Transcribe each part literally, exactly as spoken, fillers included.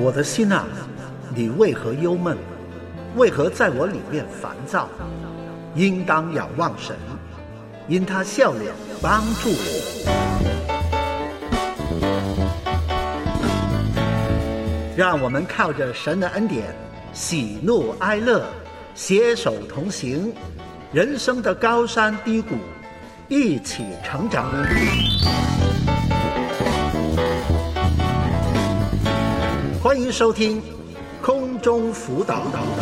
我的心啊，你为何忧闷？为何在我里面烦躁？应当仰望神，因他笑脸帮助我。让我们靠着神的恩典，喜怒哀乐，携手同行，人生的高山低谷，一起成长。欢迎收听空中辅导。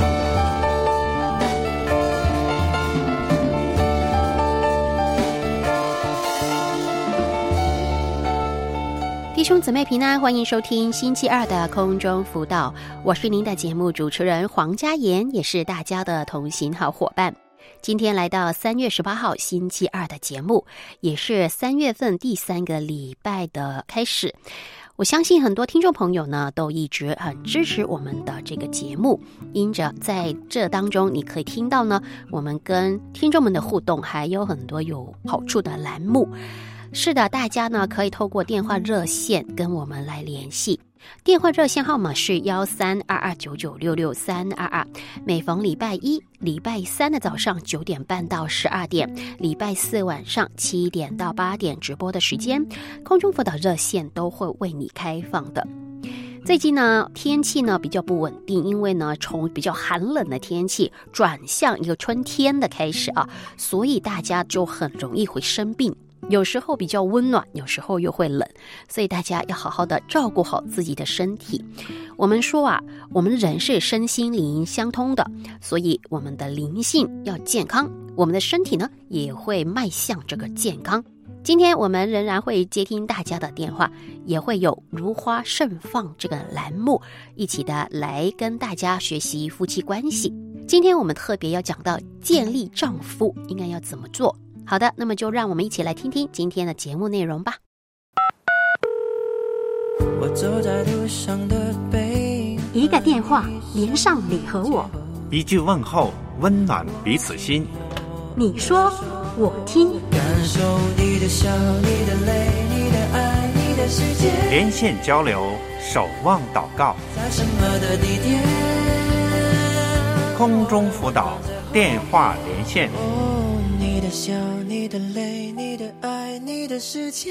弟兄姊妹平安，欢迎收听星期二的空中辅导，我是您的节目主持人黄嘉妍，也是大家的同行好伙伴。今天来到三月十八号星期二的节目，也是三月份第三个礼拜的开始。我相信很多听众朋友呢都一直很支持我们的这个节目，因着在这当中你可以听到呢我们跟听众们的互动，还有很多有好处的栏目。是的，大家呢可以透过电话热线跟我们来联系，电话热线号码是一三二二九九六六三二二，每逢礼拜一、礼拜三的早上九点半到十二点，礼拜四晚上七点到八点直播的时间，空中辅导热线都会为你开放的。最近呢，天气呢比较不稳定，因为呢从比较寒冷的天气转向一个春天的开始啊，所以大家就很容易会生病。有时候比较温暖，有时候又会冷，所以大家要好好的照顾好自己的身体。我们说啊，我们人是身心灵相通的，所以我们的灵性要健康，我们的身体呢也会迈向这个健康。今天我们仍然会接听大家的电话，也会有如花盛放这个栏目，一起的来跟大家学习夫妻关系。今天我们特别要讲到建立丈夫应该要怎么做。好的，那么就让我们一起来听听今天的节目内容吧。 我走在路上的背影， 一个电话连上你和我， 一句问候温暖彼此心。 你说我听， 感受你的笑，你的泪，你的爱，你的世界， 连线交流，守望祷告， 在什么的地点， 空中辅导电话连线。 哦，你的笑，你的泪，你的爱，你的世界。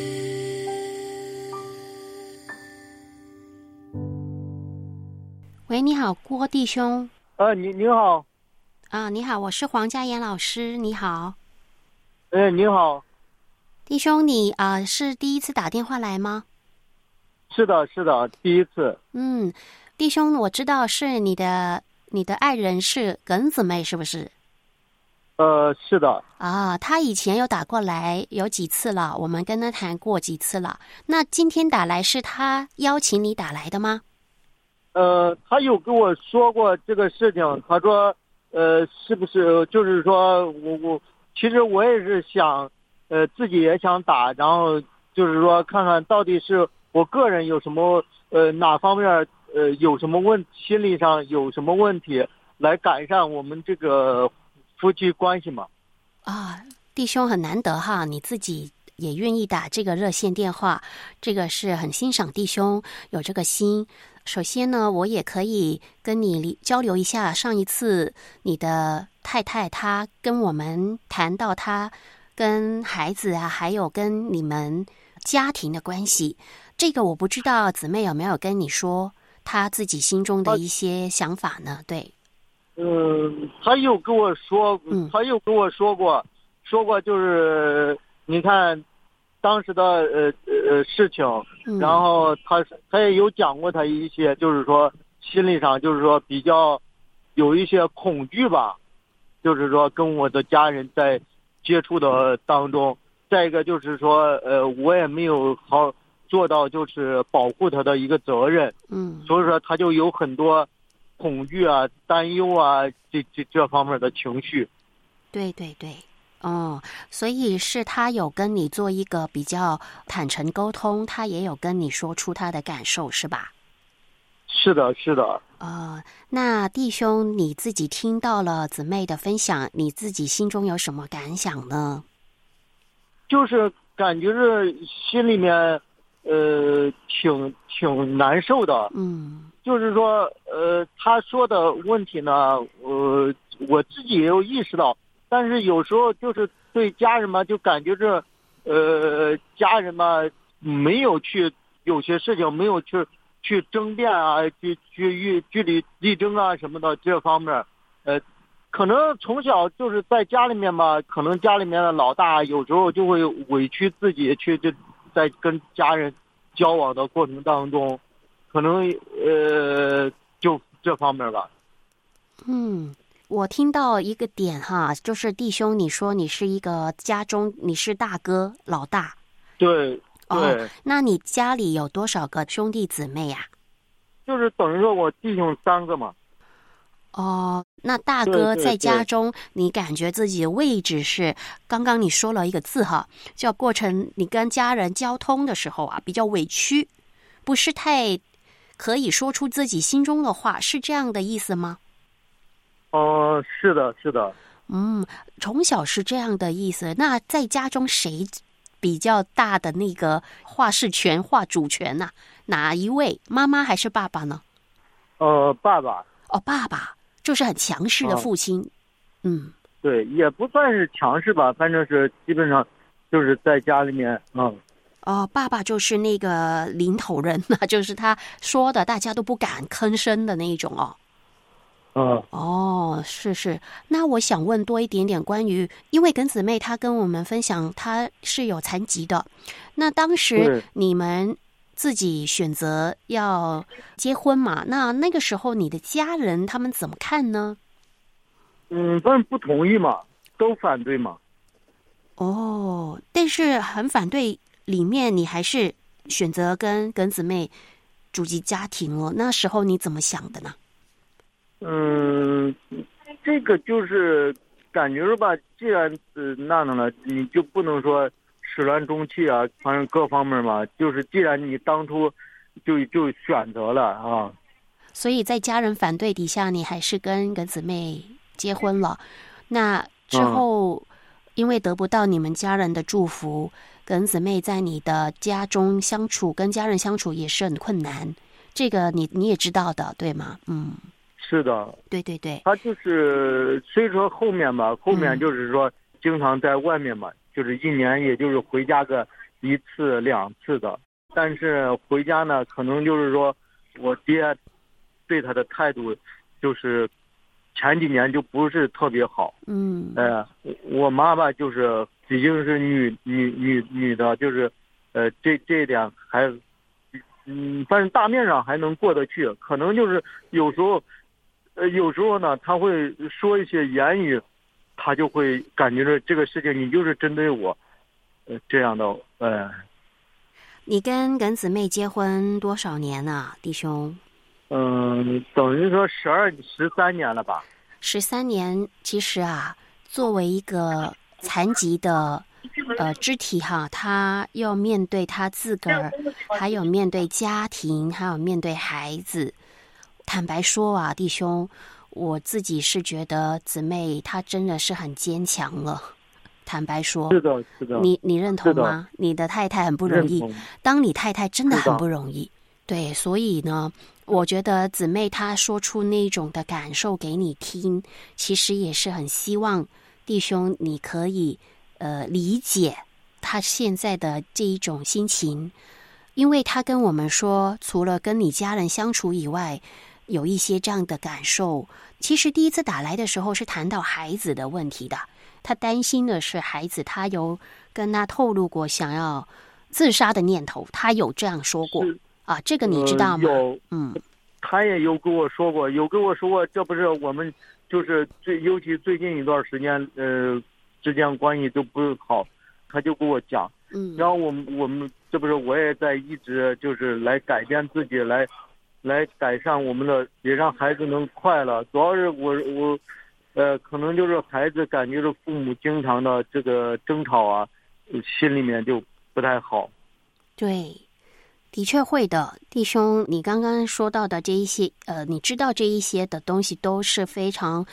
喂，你好，郭弟兄。 呃，你你好。 啊，你好，我是黄嘉妍老师，你好。 哎，你好。 弟兄，你啊、呃、是第一次打电话来吗？ 是的，是的，第一次。 嗯，弟兄，我知道是你的你的爱人是耿姊妹，是不是？ 呃，是的。 啊，他以前有打过来有几次了，我们跟他谈过几次了。那今天打来是他邀请你打来的吗？ 呃，他有跟我说过这个事情，他说，呃，是不是就是说我我其实我也是想，呃，自己也想打，然后就是说看看到底是我个人有什么呃哪方面呃有什么问心理上有什么问题，来改善我们这个夫妻关系嘛。 啊，弟兄很难得哈，你自己也愿意打这个热线电话，这个是很欣赏弟兄有这个心。首先呢，我也可以跟你交流一下，上一次你的太太她跟我们谈到她跟孩子啊，还有跟你们家庭的关系，这个我不知道姊妹有没有跟你说她自己心中的一些想法呢？对。 嗯，他有跟我说，他有跟我说过，说过就是你看当时的呃呃事情，然后他他也有讲过他一些就是说心理上就是说比较有一些恐惧吧，就是说跟我的家人在接触的当中，再一个就是说呃我也没有好做到就是保护他的一个责任， 嗯， 所以说他就有很多恐惧啊、担忧啊，这这这方面的情绪。 对对对，哦，所以是他有跟你做一个比较坦诚沟通，他也有跟你说出他的感受，是吧？ 是的，是的。 呃，那弟兄你自己听到了姊妹的分享，你自己心中有什么感想呢？ 就是感觉是心里面呃，挺挺难受的。 嗯， 就是说，呃，他说的问题呢，呃，我自己也有意识到，但是有时候就是对家人嘛，就感觉这，呃，家人嘛没有去有些事情没有去去争辩啊，去去据理力争啊什么的这方面，呃。可能从小就是在家里面嘛，可能家里面的老大有时候就会委屈自己去，就在跟家人交往的过程当中，可能呃就这方面吧。 嗯，我听到一个点哈，就是弟兄，你说你是一个家中你是大哥老大， 对对、 哦，那你家里有多少个兄弟姊妹呀？ 就是等于说我弟兄三个嘛。 哦，那大哥在家中，你感觉自己的位置是？刚刚你说了一个字哈，叫过程你跟家人交通的时候啊，比较委屈，不是太可以说出自己心中的话，是这样的意思吗？ 哦、呃，是的，是的。 嗯，从小是这样的意思。那在家中谁比较大的那个话事权、话主权呐、啊？哪一位？妈妈还是爸爸呢？ 呃，爸爸。 哦，爸爸。就是很强势的父亲。哦、嗯， 对，也不算是强势吧，反正是基本上就是在家里面啊、嗯。 哦，爸爸就是那个领头人啊，就是他说的大家都不敢吭声的那一种哦。 嗯， 哦，是是。那我想问多一点点关于，因为耿姊妹她跟我们分享她是有残疾的，那当时你们自己选择要结婚嘛？那那个时候你的家人他们怎么看呢？ 嗯，反正不同意嘛，都反对嘛。 哦，但是很反对里面，你还是选择跟耿姊妹组织家庭了。那时候你怎么想的呢？ 嗯，这个就是感觉是吧，既然呃那样了，你就不能说始乱终弃啊，反正各方面嘛，就是既然你当初就就选择了啊， 所以在家人反对底下，你还是跟耿姊妹结婚了。那之后、嗯、因为得不到你们家人的祝福，耿姊妹在你的家中相处，跟家人相处也是很困难，这个你你也知道的，对吗？嗯， 是的， 对对对， 他就是虽说后面吧，后面就是说经常在外面嘛。嗯，就是一年也就是回家个一次两次的，但是回家呢，可能就是说我爹对他的态度就是前几年就不是特别好。 嗯， 呃，我妈妈就是已经是女女女女的，就是呃这这一点还嗯，反正大面上还能过得去，可能就是有时候呃有时候呢，他会说一些言语。他就会感觉着这个事情你就是针对我，呃，这样的呃。 你跟耿姊妹结婚多少年啊，弟兄？ 嗯，等于说十二十三年了吧。 十三年，其实啊，作为一个残疾的呃肢体哈，他要面对他自个儿，还有面对家庭，还有面对孩子。坦白说啊，弟兄。我自己是觉得姊妹她真的是很坚强了，坦白说， 是的，是的， 你你认同吗？你的太太很不容易，当你太太真的很不容易，对，所以呢，我觉得姊妹她说出那种的感受给你听，其实也是很希望弟兄你可以呃理解她现在的这一种心情，因为她跟我们说，除了跟你家人相处以外。有一些这样的感受，其实第一次打来的时候是谈到孩子的问题的，他担心的是孩子，他有跟他透露过想要自杀的念头，他有这样说过啊，这个你知道吗？ 呃、有，嗯，他也有跟我说过，有跟我说过，这不是我们就是最尤其最近一段时间，呃，之间关系都不好，他就跟我讲，嗯，然后我们我们这不是我也在一直就是来改变自己来。来改善我们的，也让孩子能快乐。主要是我我，呃，可能就是孩子感觉着父母经常的这个争吵啊，心里面就不太好。 对，的确会的，弟兄，你刚刚说到的这一些，呃，你知道这一些的东西都是非常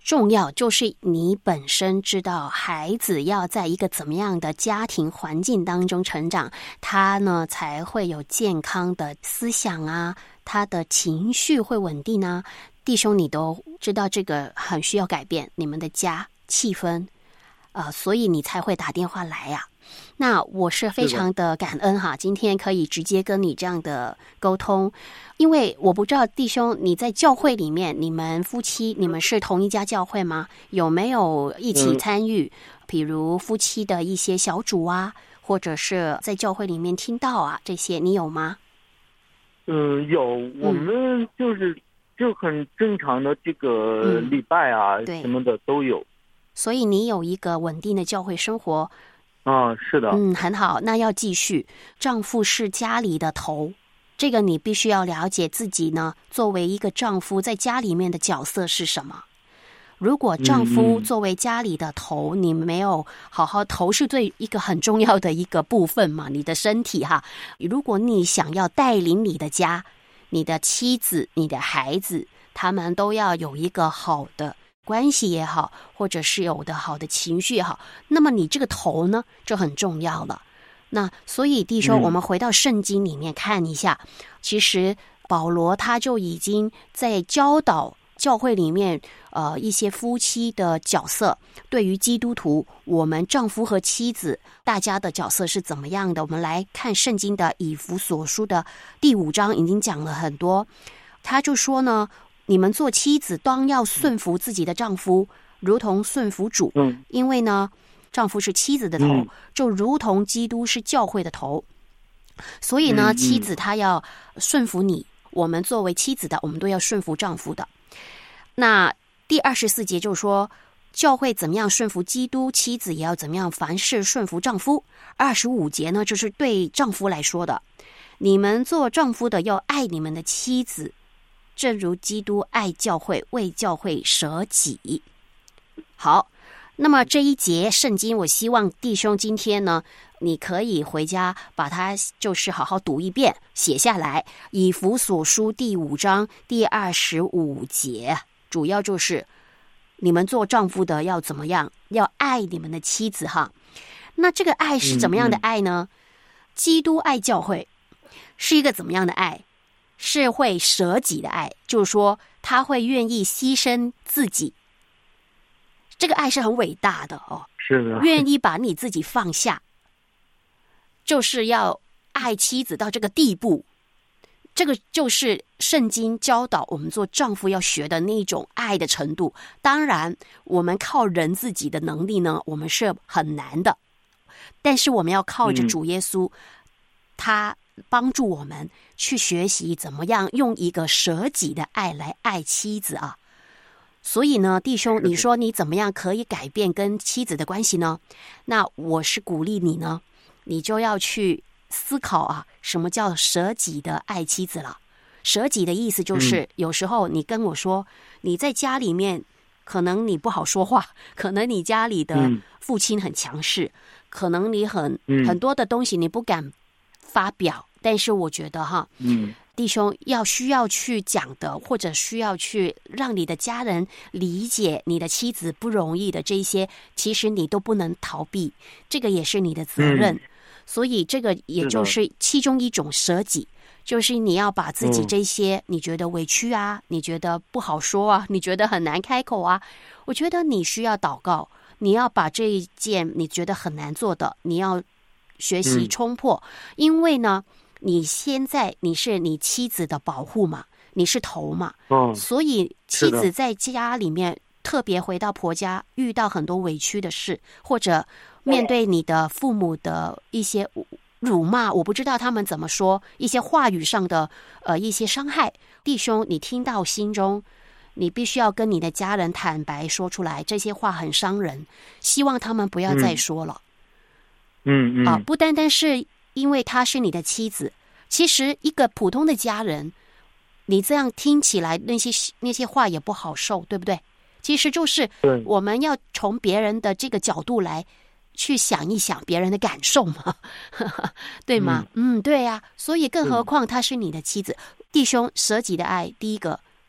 重要就是你本身知道孩子要在一个怎么样的家庭环境当中成长，他呢才会有健康的思想啊，他的情绪会稳定啊。弟兄你都知道这个很需要改变你们的家气氛，呃，所以你才会打电话来呀、啊。那我是非常的感恩哈，今天可以直接跟你这样的沟通，因为我不知道弟兄你在教会里面，你们夫妻你们是同一家教会吗？有没有一起参与，比如夫妻的一些小组啊，或者是在教会里面听到啊，这些你有吗？ 嗯，有，我们就是就很正常的这个礼拜啊、嗯、什么的都有。 所以你有一个稳定的教会生活。 啊，是的， 嗯，很好，那要继续。丈夫是家里的头，这个你必须要了解自己呢，作为一个丈夫在家里面的角色是什么。如果丈夫作为家里的头，嗯、你没有好好，头是最一个很重要的一个部分嘛，你的身体哈。如果你想要带领你的家，你的妻子、你的孩子，他们都要有一个好的关系也好，或者是有的好的情绪也好，那么你这个头呢就很重要了。那所以弟兄、嗯、我们回到圣经里面看一下，其实保罗他就已经在教导教会里面呃一些夫妻的角色，对于基督徒我们丈夫和妻子大家的角色是怎么样的。我们来看圣经的以弗所书的第五章已经讲了很多，他就说呢，你们做妻子当要顺服自己的丈夫，如同顺服主。嗯，因为呢，丈夫是妻子的头，嗯、就如同基督是教会的头。所以呢，嗯、妻子她要顺服你，我们作为妻子的，我们都要顺服丈夫的。那第二十四节就说，教会怎么样顺服基督，妻子也要怎么样凡事顺服丈夫。二十五节呢，就是对丈夫来说的，你们做丈夫的要爱你们的妻子，正如基督爱教会，为教会舍己。好，那么这一节圣经，我希望弟兄今天呢，你可以回家把它就是好好读一遍，写下来。以弗所书第五章第二十五节，主要就是你们做丈夫的要怎么样，要爱你们的妻子哈。那这个爱是怎么样的爱呢？嗯嗯、基督爱教会是一个怎么样的爱？是会舍己的爱，就是说他会愿意牺牲自己，这个爱是很伟大的哦。 是的， 愿意把你自己放下，就是要爱妻子到这个地步。这个就是圣经教导我们做丈夫要学的那种爱的程度。当然，我们靠人自己的能力呢，我们是很难的，但是我们要靠着主耶稣，嗯、他帮助我们去学习怎么样用一个舍己的爱来爱妻子啊。所以呢，弟兄，你说你怎么样可以改变跟妻子的关系呢？那我是鼓励你呢，你就要去思考啊，什么叫舍己的爱妻子了。舍己的意思就是、嗯、有时候你跟我说你在家里面可能你不好说话，可能你家里的父亲很强势、嗯、可能你很、嗯、很多的东西你不敢发表，但是我觉得哈，嗯，弟兄要需要去讲的，或者需要去让你的家人理解你的妻子不容易的这一些，其实你都不能逃避，这个也是你的责任。嗯、所以这个也就是其中一种舍己，就是你要把自己这些、嗯、你觉得委屈啊，你觉得不好说啊，你觉得很难开口啊，我觉得你需要祷告，你要把这一件你觉得很难做的，你要学习冲破、嗯、因为呢你现在你是你妻子的保护嘛，你是头嘛、哦、所以妻子在家里面特别回到婆家遇到很多委屈的事，或者面对你的父母的一些辱骂，我不知道他们怎么说，一些话语上的呃一些伤害，弟兄你听到心中，你必须要跟你的家人坦白说出来，这些话很伤人，希望他们不要再说了。 嗯嗯啊，不单单是因为她是你的妻子，其实一个普通的家人，你这样听起来那些那些话也不好受，对不对？其实就是我们要从别人的这个角度来去想一想别人的感受嘛，对吗？嗯, 嗯，对呀、啊。所以更何况她是你的妻子，弟兄舍己的爱，第一个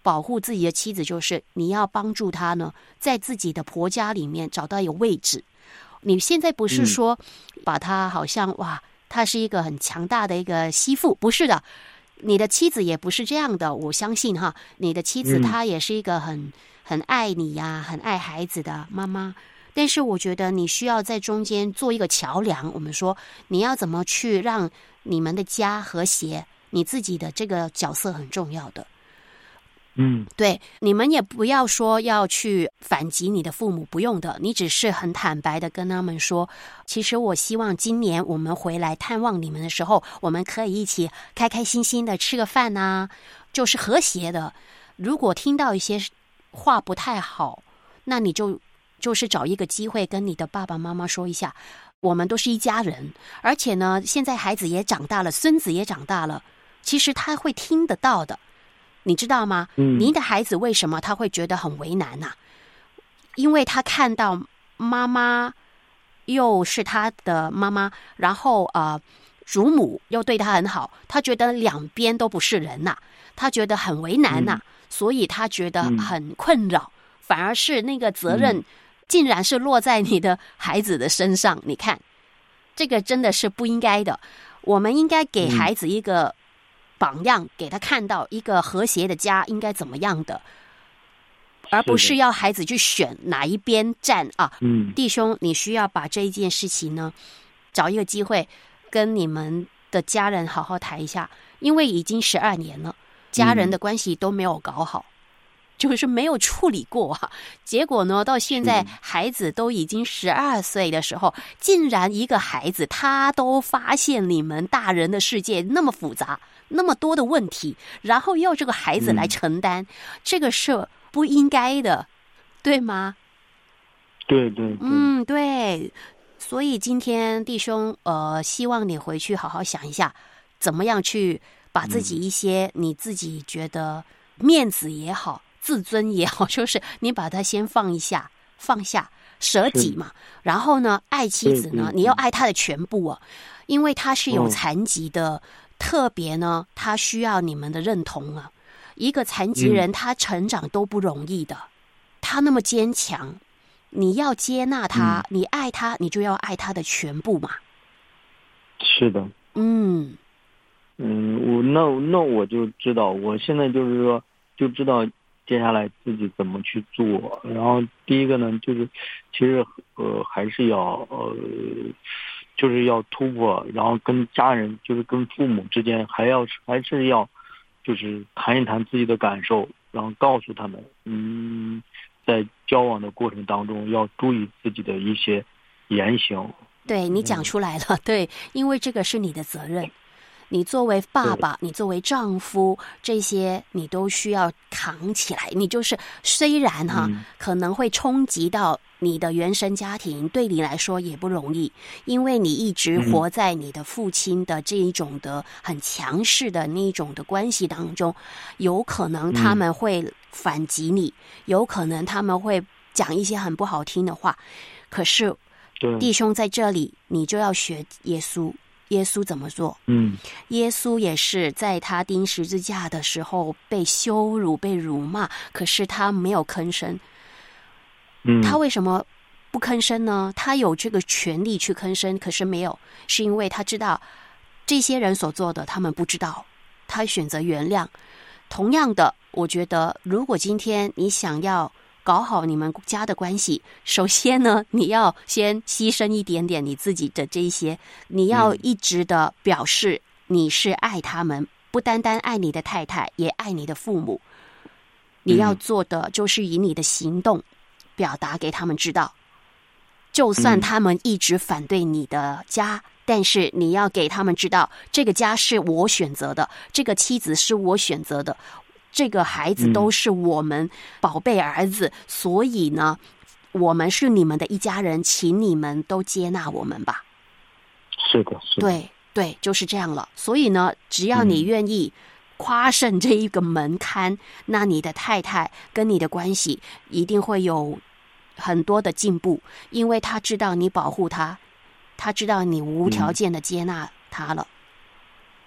保护自己的妻子，就是你要帮助她呢，在自己的婆家里面找到一个位置。你现在不是说把她好像哇，她是一个很强大的一个媳妇，不是的，你的妻子也不是这样的。我相信哈，你的妻子她也是一个很很爱你呀、很爱孩子的妈妈。但是我觉得你需要在中间做一个桥梁。我们说你要怎么去让你们的家和谐，你自己的这个角色很重要的。 嗯， 对，你们也不要说要去反击你的父母，不用的，你只是很坦白的跟他们说，其实我希望今年我们回来探望你们的时候，我们可以一起开开心心的吃个饭啊，就是和谐的。如果听到一些话不太好，那你就就是找一个机会跟你的爸爸妈妈说一下，我们都是一家人，而且呢，现在孩子也长大了，孙子也长大了，其实他会听得到的。你知道吗？ 嗯， 您的孩子为什么他会觉得很为难呢、啊？因为他看到妈妈又是他的妈妈，然后呃，祖母又对他很好，他觉得两边都不是人呐、啊，他觉得很为难呐、啊嗯，所以他觉得很困扰，嗯、反而是那个责任竟然是落在你的孩子的身上。你看，这个真的是不应该的。我们应该给孩子一个榜样，给他看到一个和谐的家应该怎么样的，而不是要孩子去选哪一边站啊。 嗯， 弟兄，你需要把这一件事情呢，找一个机会跟你们的家人好好谈一下，因为已经十二年了，家人的关系都没有搞好。嗯，就是没有处理过啊，结果呢，到现在孩子都已经十二岁的时候，竟然一个孩子他都发现你们大人的世界那么复杂，那么多的问题，然后要这个孩子来承担，嗯、这个是不应该的，对吗？ 对对对， 嗯，对。所以今天弟兄，呃，希望你回去好好想一下，怎么样去把自己一些你自己觉得面子也好。自尊也好，就是你把它先放一下，放下，舍己嘛。然后呢，爱妻子呢，你要爱她的全部啊，因为她是有残疾的，哦、特别呢，她需要你们的认同啊。一个残疾人，嗯、他成长都不容易的，他那么坚强，你要接纳他，嗯、你爱他，你就要爱他的全部嘛。 是的， 嗯嗯，我那那我就知道，我现在就是说就知道。接下来自己怎么去做？然后第一个呢，就是其实呃还是要呃就是要突破，然后跟家人就是跟父母之间还要还是要就是谈一谈自己的感受，然后告诉他们，嗯，在交往的过程当中要注意自己的一些言行。 对，你讲出来了，嗯、对，因为这个是你的责任。你作为爸爸，你作为丈夫，这些你都需要扛起来。你就是虽然哈、嗯、可能会冲击到你的原生家庭，对你来说也不容易，因为你一直活在你的父亲的这一种的很强势的那一种的关系当中，有可能他们会反击你，嗯、有可能他们会讲一些很不好听的话。可是弟兄在这里，你就要学耶稣。耶稣怎么做？ 嗯， 耶稣也是在他钉十字架的时候被羞辱、被辱骂，可是他没有吭声。 嗯， 他为什么不吭声呢？他有这个权利去吭声，可是没有，是因为他知道这些人所做的，他们不知道，他选择原谅。同样的，我觉得，如果今天你想要搞好你们家的关系，首先呢，你要先牺牲一点点你自己的这些，你要一直的表示你是爱他们，不单单爱你的太太，也爱你的父母。你要做的就是以你的行动表达给他们知道，就算他们一直反对你的家，但是你要给他们知道，这个家是我选择的，这个妻子是我选择的，这个孩子都是我们宝贝儿子，嗯、所以呢，我们是你们的一家人，请你们都接纳我们吧。 是的，是的， 对对，就是这样了。所以呢，只要你愿意跨胜这一个门槛，嗯、那你的太太跟你的关系一定会有很多的进步，因为他知道你保护他，他知道你无条件的接纳他了。 是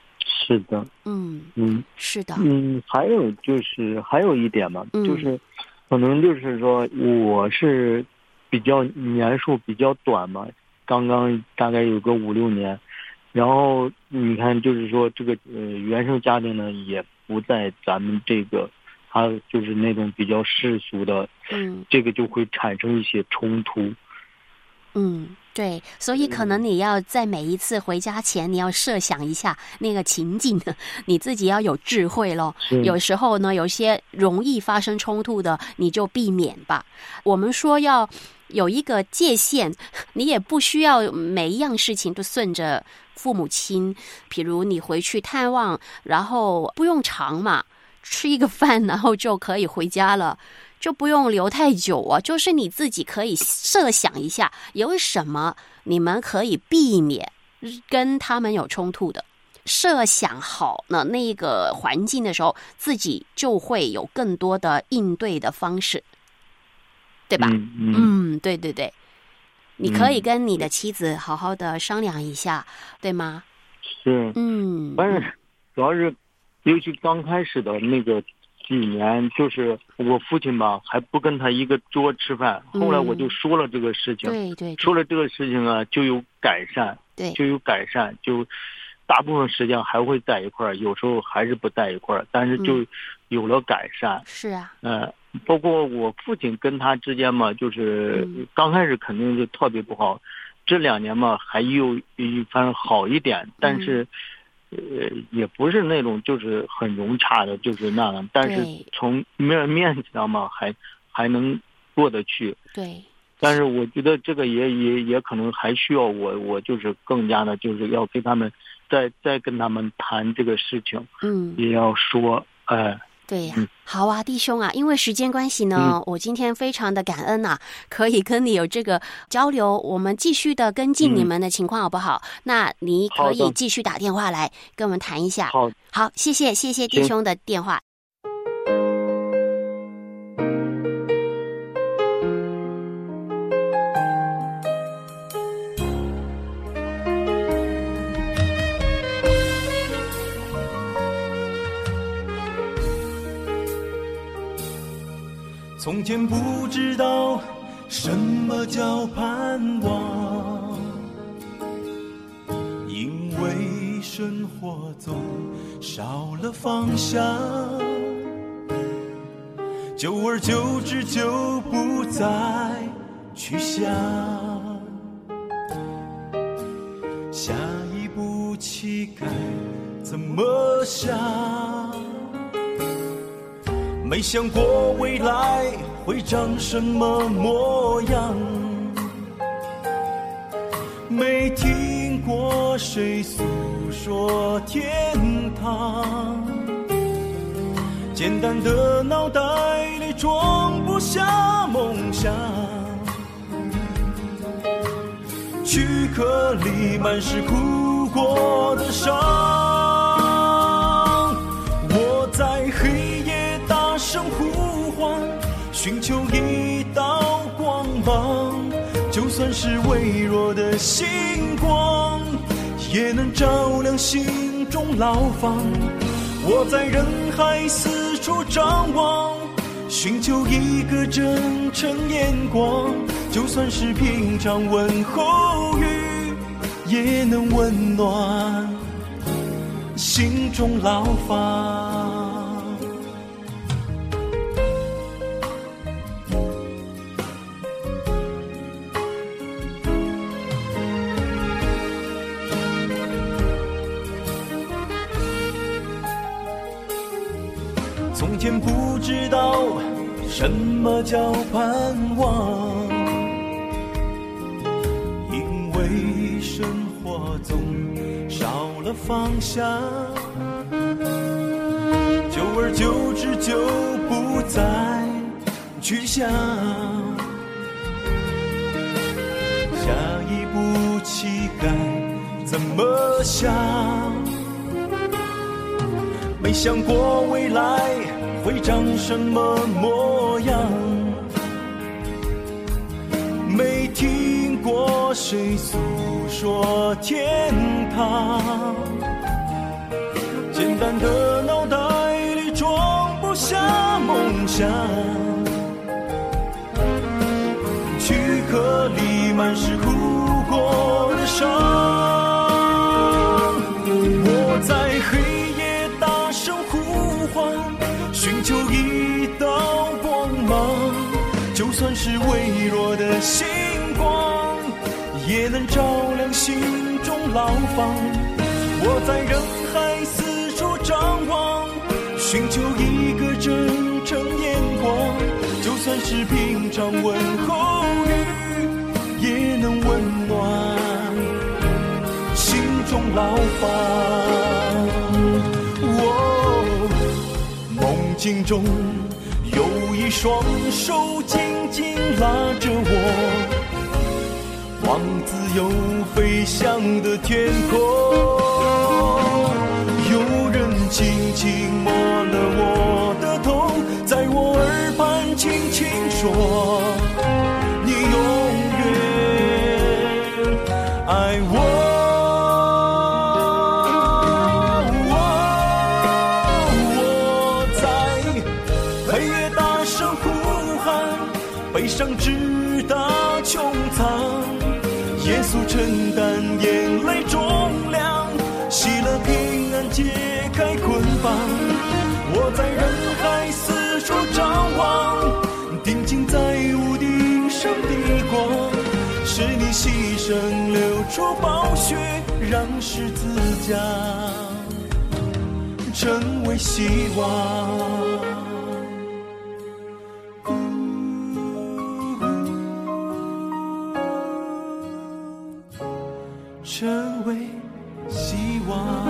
是的， 嗯嗯， 是的， 嗯，还有就是还有一点嘛， 嗯、 就是可能就是说我是比较年数比较短嘛，刚刚大概有个五六年，然后你看就是说这个呃原生家庭呢也不在咱们这个，他就是那种比较世俗的， 嗯， 这个就会产生一些冲突。 嗯，对，所以可能你要在每一次回家前，你要设想一下那个情境，你自己要有智慧咯。有时候呢，有些容易发生冲突的，你就避免吧。我们说要有一个界限，你也不需要每一样事情都顺着父母亲。比如你回去探望，然后不用长嘛，吃一个饭，然后就可以回家了。就不用留太久啊，就是你自己可以设想一下，有什么你们可以避免跟他们有冲突的。设想好了那个环境的时候，自己就会有更多的应对的方式，对吧？ 嗯, 嗯, 嗯对对对，你可以跟你的妻子好好的商量一下，嗯、对吗？ 是， 嗯， 但是主要是尤其刚开始的那个几年，就是我父亲吧还不跟他一个桌吃饭，后来我就说了这个事情， 嗯、对, 对对， 说了这个事情啊就有改善， 对， 就有改善，就大部分时间还会在一块儿，有时候还是不在一块儿，但是就有了改善。 嗯、是啊， 呃，包括我父亲跟他之间嘛，就是刚开始肯定是特别不好，嗯、这两年嘛还有反正好一点，但是。嗯呃，也不是那种就是很融洽的，就是那样，但是从面面子上嘛，还还能过得去。 对。 但是我觉得这个也也也可能还需要我，我就是更加的，就是要跟他们再再跟他们谈这个事情。 嗯。 也要说，哎、呃。 对呀、啊嗯，好啊，弟兄啊，因为时间关系呢、嗯，我今天非常的感恩啊，可以跟你有这个交流，我们继续的跟进你们的情况好不好？嗯、那你可以继续打电话来跟我们谈一下。 好， 好，谢谢，谢谢弟兄的电话。 从前不知道什么叫盼望，因为生活总少了方向，久而久之就不再去想，下一步棋该怎么想，没想过未来会长什么模样，没听过谁诉说天堂，简单的脑袋里装不下梦想，躯壳里满是哭过的伤，我在黑夜大声呼唤，寻求一道光芒，就算是微弱的星光，也能照亮心中牢房。我在人海四处张望，寻求一个真诚眼光，就算是平常问候语，也能温暖心中牢房。从前不知道什么叫盼望，因为生活总少了方向，久而久之就不再去想，下一步棋该怎么想，没想过未来会长什么模样，没听过谁诉说天堂， 担的脑袋里装不下梦想，躯壳里满是哭过的伤。我在黑夜大声呼唤，寻求一道光芒，就算是微弱的星光，也能照亮心中牢房。我在人海四处张望，寻求一个真诚眼光，就算是平常问候语，也能温暖心中牢房。哦，梦境中有一双手紧紧拉着我，往自由飞翔的天空。有人轻轻摸了我的头，在我耳畔轻轻说，你永远爱我。我在黑夜大声呼喊，悲伤直达穹苍，耶稣承担眼泪重量，喜乐平安解开捆绑。我在人海四处张望，定睛在屋顶上的光，是你牺牲流出宝血，让十字架成为希望。成为希望。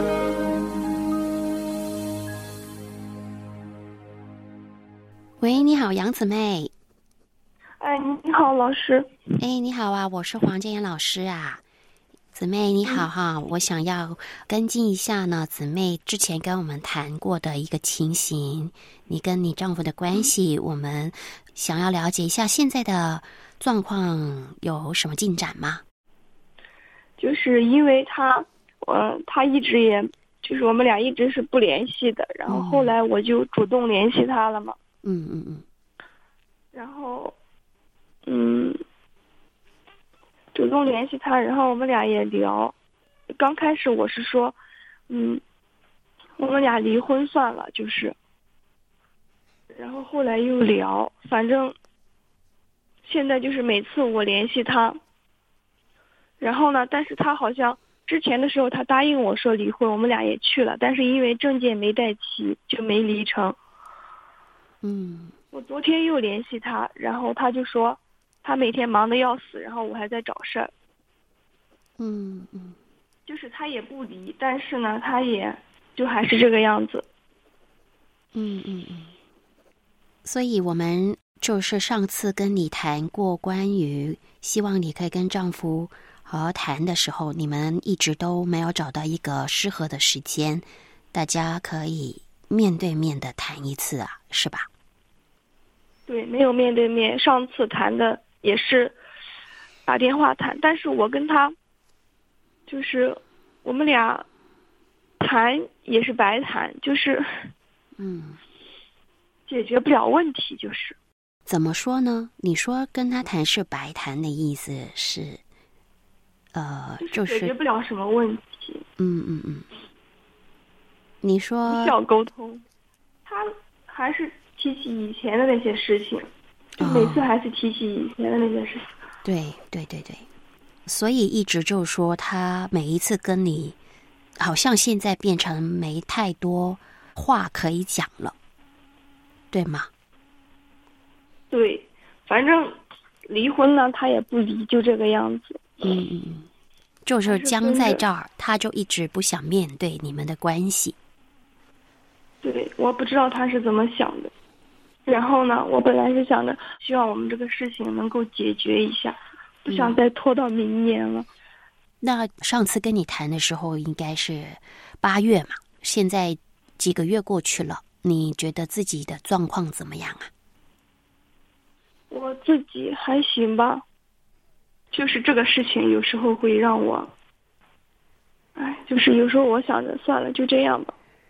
喂，你好，杨姊妹。 哎，你好，老师。 哎，你好啊，我是黄建妍老师啊。姊妹你好哈、嗯，我想要跟进一下呢，姊妹之前跟我们谈过的一个情形，你跟你丈夫的关系，嗯、我们想要了解一下现在的状况有什么进展吗？ 就是因为他，呃，他一直也，就是我们俩一直是不联系的，然后后来我就主动联系他了嘛。 嗯嗯嗯。 然后，嗯，主动联系他，然后我们俩也聊。刚开始我是说，嗯，我们俩离婚算了，就是。然后后来又聊，反正现在就是每次我联系他。然后呢，但是他好像之前的时候他答应我说离婚，我们俩也去了，但是因为证件没带齐就没离成。 嗯， 我昨天又联系他，然后他就说他每天忙得要死，然后我还在找事儿。 嗯嗯， 就是他也不离，但是呢他也就还是这个样子。 嗯嗯嗯，所以我们就是上次跟你谈过关于希望你可以跟丈夫好好谈的时候，你们一直都没有找到一个适合的时间，大家可以面对面的谈一次啊，是吧？ 对，没有面对面，上次谈的也是打电话谈，但是我跟他就是我们俩谈也是白谈，就是嗯， 解决不了问题。就是怎么说呢？你说跟他谈是白谈的意思是呃，就是解决不了什么问题。 嗯嗯嗯。你说需要沟通，他还是提起以前的那些事情，就每次还是提起以前的那些事情。 哦、对对对对，所以一直就是说，他每一次跟你，好像现在变成没太多话可以讲了，对吗？ 对，反正离婚了，他也不离，就这个样子。 嗯嗯嗯，就是僵在这儿，他就一直不想面对你们的关系。 对，我不知道他是怎么想的。然后呢，我本来是想着，希望我们这个事情能够解决一下，不想再拖到明年了。嗯、 那上次跟你谈的时候应该是八月嘛，现在几个月过去了，你觉得自己的状况怎么样啊？ 我自己还行吧，就是这个事情有时候会让我，哎，就是有时候我想着算了，就这样吧。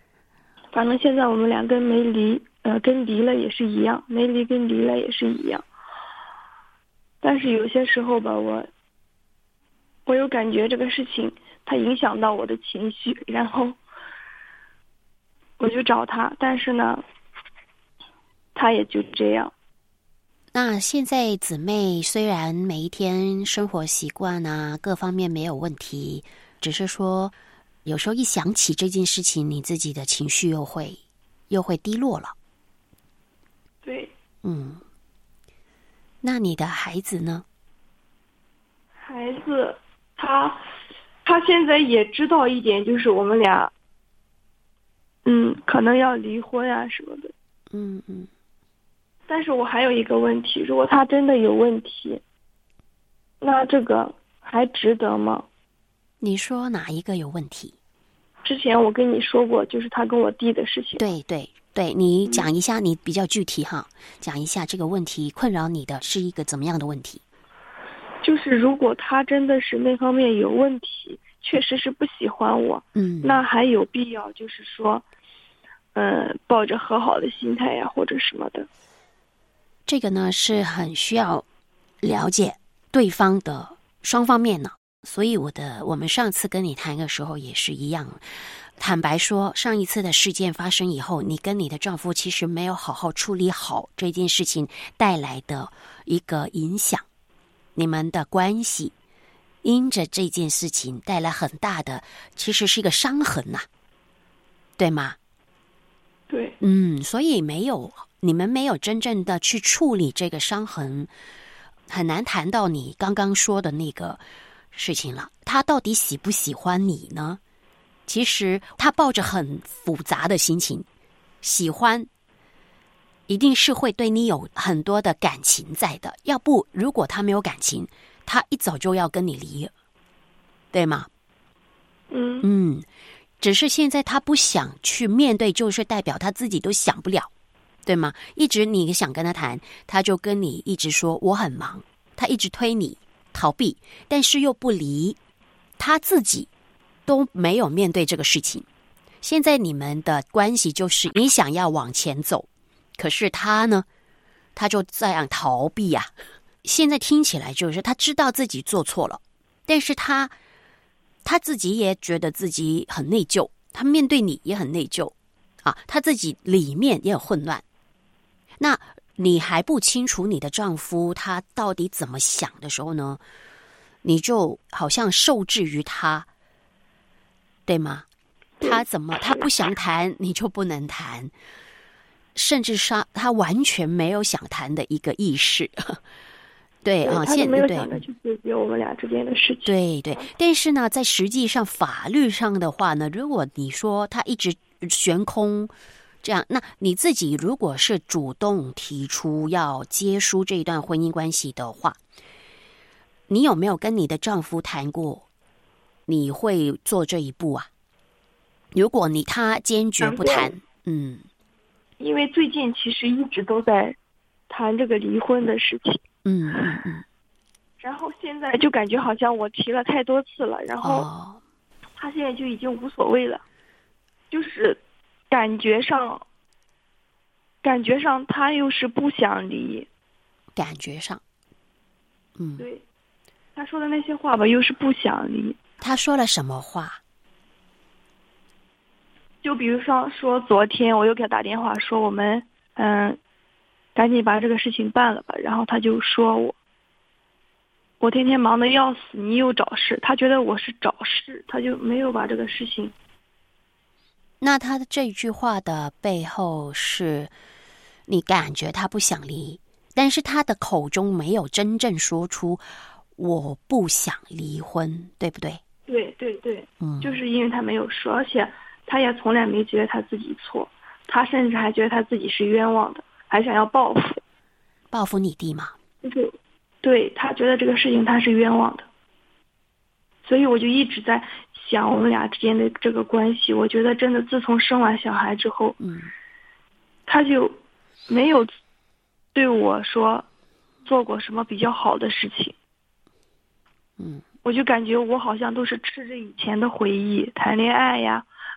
反正现在我们俩跟没离，呃，跟离了也是一样，没离跟离了也是一样。但是有些时候吧，我我有感觉这个事情它影响到我的情绪，然后我就找他，但是呢，他也就这样。 那现在姊妹虽然每一天生活习惯啊各方面没有问题，只是说有时候一想起这件事情，你自己的情绪又会又会低落了。 对。 嗯。那你的孩子呢？ 孩子，他他现在也知道一点，就是我们俩，嗯，可能要离婚啊什么的。 嗯嗯。 但是我还有一个问题，如果他真的有问题，那这个还值得吗？ 你说哪一个有问题？ 之前我跟你说过，就是他跟我弟的事情。 对对对，你讲一下，你比较具体哈，讲一下这个问题困扰你的是一个怎么样的问题？ 就是如果他真的是那方面有问题，确实是不喜欢我， 嗯， 那还有必要就是说，嗯、呃，抱着和好的心态呀，或者什么的。 这个呢是很需要了解对方的双方面呢，所以我的我们上次跟你谈的时候也是一样。坦白说，上一次的事件发生以后，你跟你的丈夫其实没有好好处理好这件事情带来的一个影响，你们的关系因着这件事情带来很大的，其实是一个伤痕呐、啊，对吗？ 对， 嗯，所以没有你们没有真正的去处理这个伤痕，很难谈到你刚刚说的那个事情了。他到底喜不喜欢你呢？其实他抱着很复杂的心情，喜欢一定是会对你有很多的感情在的，要不如果他没有感情，他一早就要跟你离，对吗？ 嗯嗯，只是现在他不想去面对，就是代表他自己都想不了，对吗？一直你想跟他谈，他就跟你一直说我很忙，他一直推你逃避，但是又不离，他自己都没有面对这个事情。现在你们的关系就是你想要往前走，可是他呢，他就这样逃避啊。现在听起来就是他知道自己做错了，但是他他自己也觉得自己很内疚，他面对你也很内疚啊，他自己里面也很混乱。那你还不清楚你的丈夫他到底怎么想的时候呢，你就好像受制于他，对吗？他怎么他不想谈，你就不能谈，甚至是他完全没有想谈的一个意识。对啊， 他都没有想着去解决我们俩之间的事情。 对对，但是呢，在实际上法律上的话呢，如果你说他一直悬空这样，那你自己如果是主动提出要结束这一段婚姻关系的话，你有没有跟你的丈夫谈过你会做这一步啊？如果你他坚决不谈，嗯， 因为最近其实一直都在谈这个离婚的事情， 嗯嗯嗯， 然后现在就感觉好像我提了太多次了，然后他现在就已经无所谓了，就是感觉上，感觉上他又是不想离， 感觉上，嗯， 对，他说的那些话吧，又是不想离。 他说了什么话？ 就比如说，说昨天我又给他打电话说我们嗯，赶紧把这个事情办了吧。然后他就说我，我天天忙得要死，你又找事。他觉得我是找事，他就没有把这个事情。 那他的这句话的背后是，你感觉他不想离，但是他的口中没有真正说出我不想离婚，对不对？ 对对对， 嗯， 就是因为他没有说，而且他也从来没觉得他自己错，他甚至还觉得他自己是冤枉的，还想要报复， 报复你弟吗？ 就是对，他觉得这个事情他是冤枉的，所以我就一直在想我们俩之间的这个关系。我觉得真的自从生完小孩之后， 嗯， 他就没有对我说做过什么比较好的事情， 嗯， 我就感觉我好像都是吃着以前的回忆，谈恋爱呀，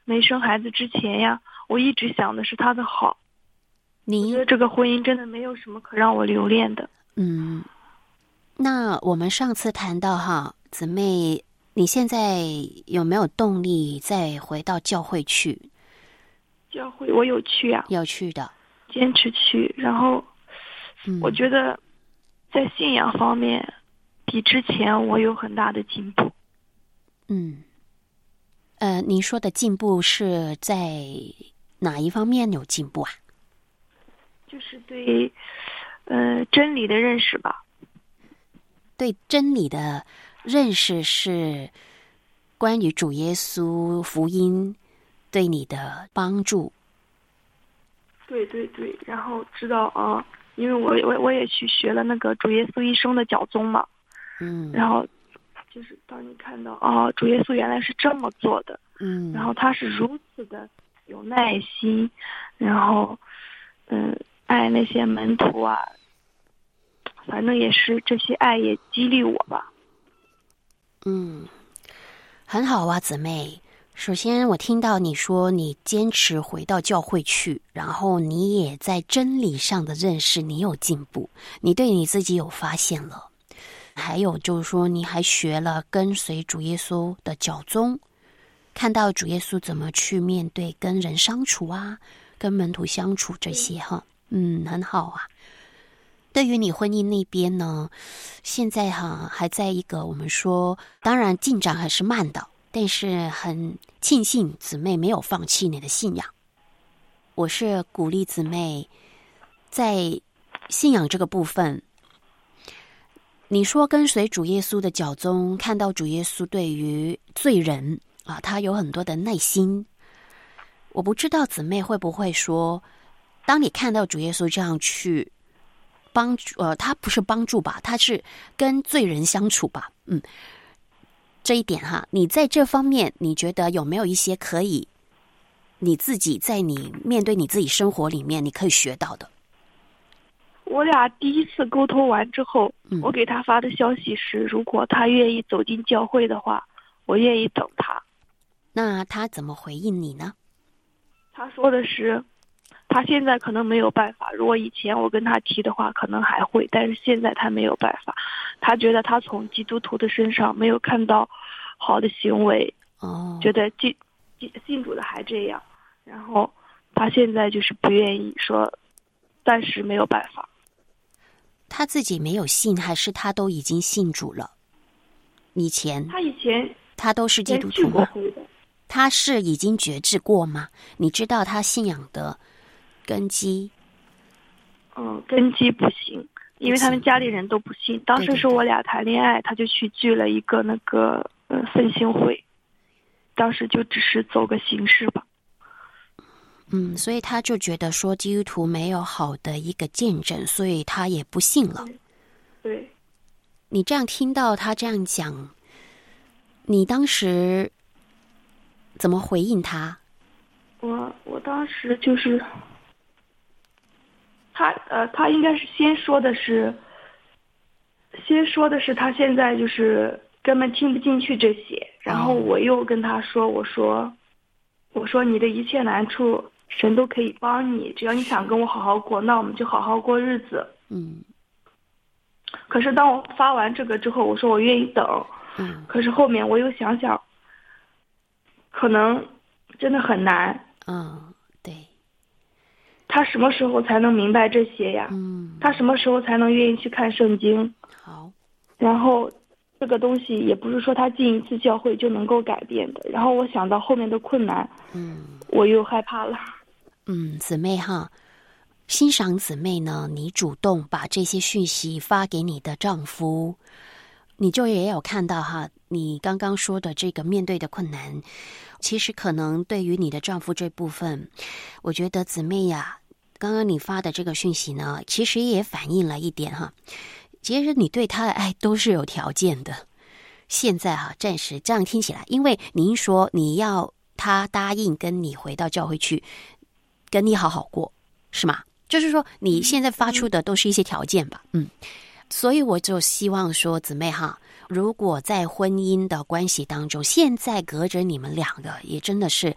没生孩子之前呀，我一直想的是他的好。 你我觉得这个婚姻真的没有什么可让我留恋的。 嗯，那我们上次谈到哈，姊妹，你现在有没有动力再回到教会去？ 教会我有去啊， 要去的， 坚持去。然后， 嗯、 我觉得在信仰方面比之前我有很大的进步。 嗯，呃，你说的进步是在哪一方面有进步啊？ 就是对，呃，真理的认识吧。 对真理的认识是关于主耶稣福音对你的帮助。 对对对，然后知道啊，因为我我我也去学了那个主耶稣一生的教宗嘛。 嗯。 然后就是当你看到啊，主耶稣原来是这么做的。 嗯。 然后他是如此的有耐心，然后嗯。爱那些门徒啊，反正也是这些爱也激励我吧。 嗯，很好啊，姊妹。首先，我听到你说你坚持回到教会去，然后你也在真理上的认识，你有进步，你对你自己有发现了。还有就是说，你还学了跟随主耶稣的教宗，看到主耶稣怎么去面对跟人相处啊，跟门徒相处这些哈。嗯，很好啊。对于你婚姻那边呢，现在哈还在一个我们说，当然进展还是慢的，但是很庆幸姊妹没有放弃你的信仰。我是鼓励姊妹在信仰这个部分，你说跟随主耶稣的教宗，看到主耶稣对于罪人啊，他有很多的耐心。我不知道姊妹会不会说，当你看到主耶稣这样去帮助，呃，他不是帮助吧，他是跟罪人相处吧，嗯，这一点哈，你在这方面，你觉得有没有一些可以你自己在你面对你自己生活里面，你可以学到的？ 我俩第一次沟通完之后， 嗯、 我给他发的消息是，如果他愿意走进教会的话，我愿意等他。 那他怎么回应你呢？ 他说的是，他现在可能没有办法，如果以前我跟他提的话可能还会，但是现在他没有办法。他觉得他从基督徒的身上没有看到好的行为， 哦， 觉得信信主的还这样，然后他现在就是不愿意，说暂时没有办法。 他自己没有信，还是他都已经信主了？以前他以前他都是基督徒吗？他是已经觉知过吗？你知道他信仰的根基？ 嗯，根基不行，因为他们家里人都不信。当时是我俩谈恋爱，他就去聚了一个那个呃奋兴会，当时就只是走个形式吧。 嗯，所以他就觉得说基督徒没有好的一个见证，所以他也不信了。 对。 你这样听到他这样讲，你当时怎么回应他？ 我我当时就是，他呃，他应该是先说的是，先说的是他现在就是根本听不进去这些，然后我又跟他说，我说，我说你的一切难处，神都可以帮你，只要你想跟我好好过，那我们就好好过日子。 嗯。 可是当我发完这个之后，我说我愿意等。 嗯。 可是后面我又想想，可能真的很难。 嗯，对。 他什么时候才能明白这些呀？ 嗯。 他什么时候才能愿意去看圣经？ 好。 然后这个东西也不是说他进一次教会就能够改变的。然后我想到后面的困难， 嗯， 我又害怕了。 嗯，姊妹哈，欣赏姊妹呢，你主动把这些讯息发给你的丈夫，你就也有看到哈，你刚刚说的这个面对的困难，其实可能对于你的丈夫这部分，我觉得姊妹呀，刚刚你发的这个讯息呢，其实也反映了一点哈，其实你对他的爱都是有条件的。现在哈，暂时这样听起来，因为您说你要他答应跟你回到教会去，跟你好好过，是吗？就是说你现在发出的都是一些条件吧，嗯，所以我就希望说，姊妹哈，如果在婚姻的关系当中，现在隔着你们两个，也真的是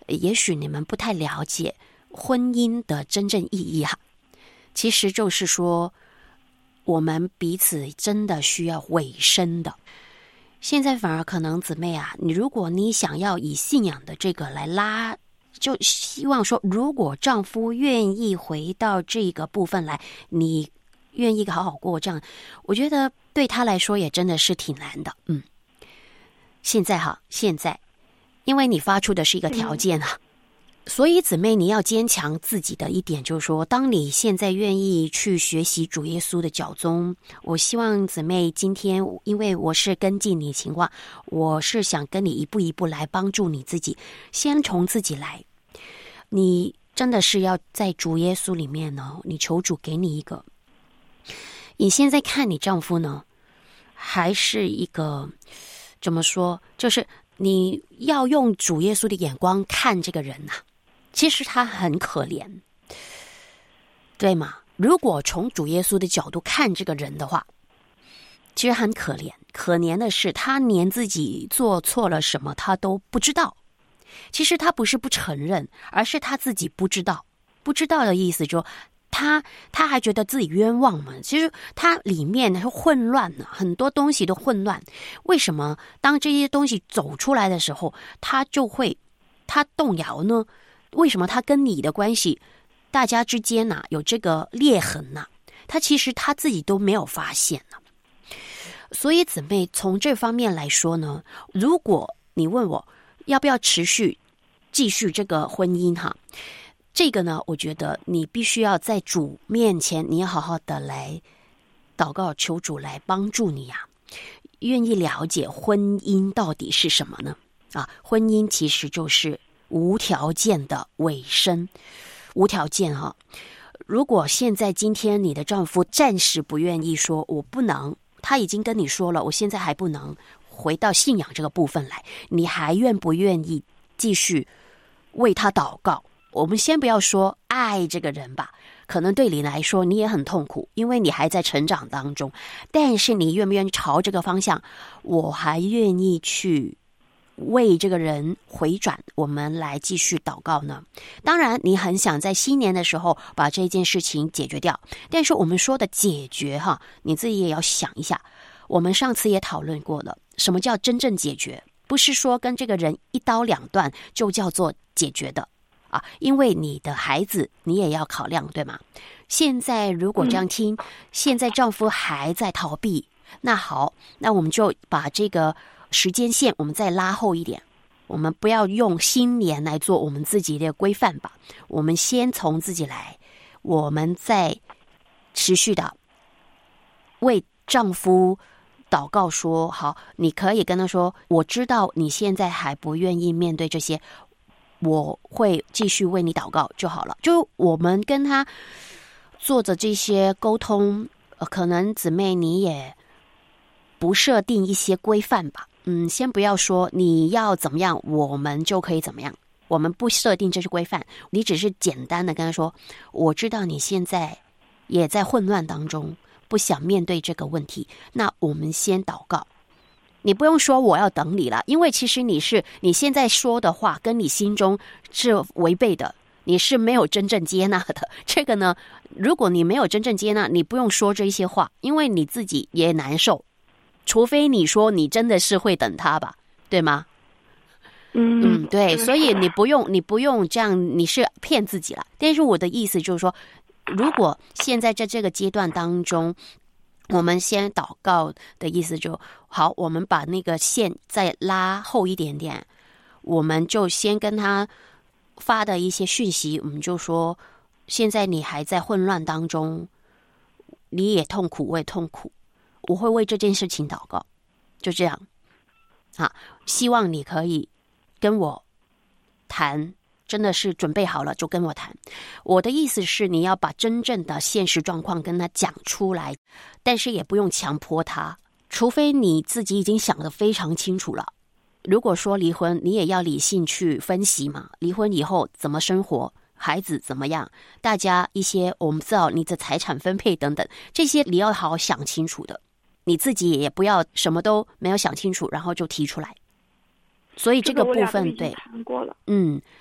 也许你们不太了解婚姻的真正意义哈。其实就是说，我们彼此真的需要委身的。现在反而可能姊妹啊，你如果你想要以信仰的这个来拉，就希望说，如果丈夫愿意回到这个部分来，你愿意好好过，这样我觉得对他来说也真的是挺难的。嗯，现在哈，现在因为你发出的是一个条件啊，嗯，所以姊妹你要坚强自己的一点，就是说，当你现在愿意去学习主耶稣的脚踪，我希望姊妹今天，因为我是跟进你情况，我是想跟你一步一步来帮助你自己，先从自己来。你真的是要在主耶稣里面呢，你求主给你一个，你现在看你丈夫呢，还是一个怎么说，就是你要用主耶稣的眼光看这个人啊，其实他很可怜，对吗？如果从主耶稣的角度看这个人的话，其实很可怜。可怜的是他连自己做错了什么他都不知道。其实他不是不承认，而是他自己不知道。不知道的意思就他他还觉得自己冤枉嘛。其实他里面是混乱的，很多东西都混乱。为什么当这些东西走出来的时候，他就会他动摇呢？为什么他跟你的关系大家之间呐、啊、有这个裂痕呐、啊？他其实他自己都没有发现呢、啊。所以姊妹从这方面来说呢，如果你问我要不要持续继续这个婚姻哈，这个呢，我觉得你必须要在主面前，你要好好的来祷告，求主来帮助你呀、啊。愿意了解婚姻到底是什么呢？啊，婚姻其实就是无条件的委身，无条件哈。如果现在今天你的丈夫暂时不愿意说我不能，他已经跟你说了，我现在还不能回到信仰这个部分来，你还愿不愿意继续为他祷告？我们先不要说爱这个人吧，可能对你来说你也很痛苦，因为你还在成长当中，但是你愿不愿意朝这个方向，我还愿意去为这个人回转，我们来继续祷告呢？当然你很想在新年的时候把这件事情解决掉，但是我们说的解决哈，你自己也要想一下，我们上次也讨论过了，什么叫真正解决？不是说跟这个人一刀两断就叫做解决的啊，因为你的孩子你也要考量，对吗？现在如果这样听、嗯、现在丈夫还在逃避，那好，那我们就把这个时间线我们再拉后一点，我们不要用新年来做我们自己的规范吧，我们先从自己来，我们再持续的为丈夫祷告说，好，你可以跟他说，我知道你现在还不愿意面对这些，我会继续为你祷告就好了。就我们跟他做着这些沟通、呃、可能姊妹你也不设定一些规范吧，嗯，先不要说你要怎么样我们就可以怎么样，我们不设定这些规范，你只是简单的跟他说，我知道你现在也在混乱当中，不想面对这个问题，那我们先祷告。你不用说我要等你了，因为其实你是你现在说的话跟你心中是违背的，你是没有真正接纳的。这个呢，如果你没有真正接纳，你不用说这些话，因为你自己也难受，除非你说你真的是会等他吧，对吗？ 嗯嗯，对，所以你不用你不用这样，你是骗自己了。但是我的意思就是说，如果现在在这个阶段当中，我们先祷告的意思就好，我们把那个线再拉后一点点，我们就先跟他发的一些讯息，我们就说，现在你还在混乱当中，你也痛苦，我也痛苦，我会为这件事情祷告，就这样啊，希望你可以跟我谈，真的是准备好了就跟我谈。我的意思是你要把真正的现实状况跟他讲出来，但是也不用强迫他，除非你自己已经想得非常清楚了。如果说离婚，你也要理性去分析嘛，离婚以后怎么生活，孩子怎么样，大家一些我们知道你的财产分配等等，这些你要好好想清楚的，你自己也不要什么都没有想清楚然后就提出来。所以这个部分对， 谈过了， 嗯，